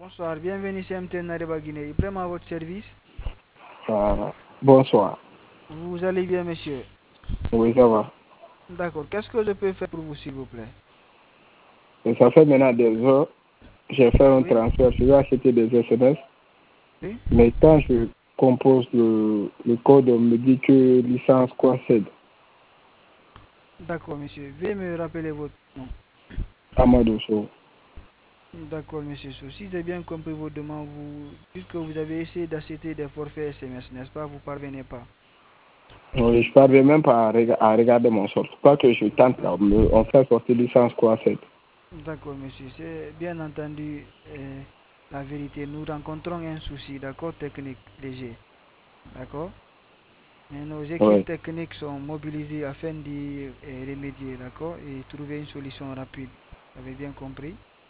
Bonsoir, bienvenue chez MTN Nareba Guinée. Ibrahim à votre service. Bonsoir. Vous allez bien, monsieur? Oui, ça va. D'accord. Qu'est-ce que je peux faire pour vous, s'il vous plaît? Et ça fait maintenant des heures. J'ai fait un Oui. transfert. Je vais acheter des SMS. Oui. Mais quand je compose le code, on me dit que licence concède. D'accord, monsieur. Veuillez me rappeler votre nom. Amadou Sow. D'accord, monsieur. Si j'ai bien compris vos demandes, puisque vous avez essayé d'acheter des forfaits SMS, n'est-ce pas? Vous ne parvenez pas. Oui, je ne parviens même pas à regarder mon sort. Quoi que je tente là, on fait sortir licence concède. D'accord, monsieur. C'est bien entendu la vérité. Nous rencontrons un souci, d'accord, technique léger. D'accord? Mais nos équipes Oui. techniques sont mobilisées afin d'y remédier, d'accord, et trouver une solution rapide. Vous avez bien compris?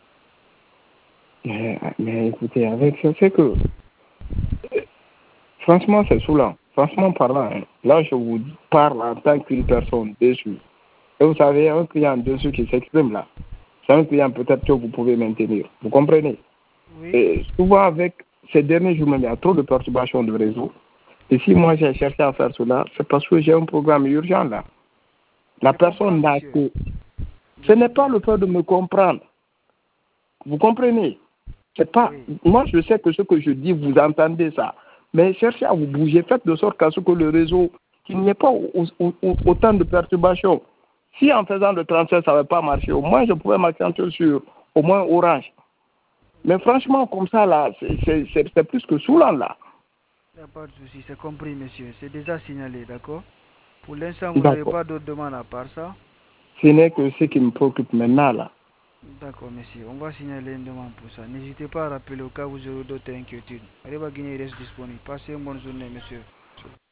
Mais écoutez, avec ça, c'est que, franchement, c'est saoulant. Franchement parlant, hein. Là, je vous parle en tant qu'une personne déçue. Et vous savez, un client dessus qui s'exprime là, c'est un client peut-être que vous pouvez maintenir. Vous comprenez? Oui. Et souvent, avec ces derniers jours, il y a trop de perturbations de réseau. Et si moi j'ai cherché à faire cela, c'est parce que j'ai un programme urgent là. La Je comprends, personne n'a monsieur. que. Ce Oui. n'est pas le fait de me comprendre. Vous comprenez? C'est pas. Oui. Moi, je sais que ce que je dis, vous entendez ça. Mais cherchez à vous bouger. Faites de sorte qu'à ce que le réseau, qu'il n'y ait pas autant de perturbations. Si en faisant le 37, ça n'avait pas marché, au moins je pouvais m'accentuer sur au moins Orange. Mais franchement, comme ça, là, c'est plus que saoulant, là. Il n'y a pas de souci, c'est compris, monsieur. C'est déjà signalé, d'accord? Pour l'instant, vous n'avez D'accord. pas d'autres demandes à part ça? Ce n'est que ce qui me préoccupe maintenant, là. D'accord, monsieur. On va signaler une demande pour ça. N'hésitez pas à rappeler au cas où vous aurez d'autres inquiétudes. Arriba Guinée reste disponible. Passez une bonne journée, monsieur.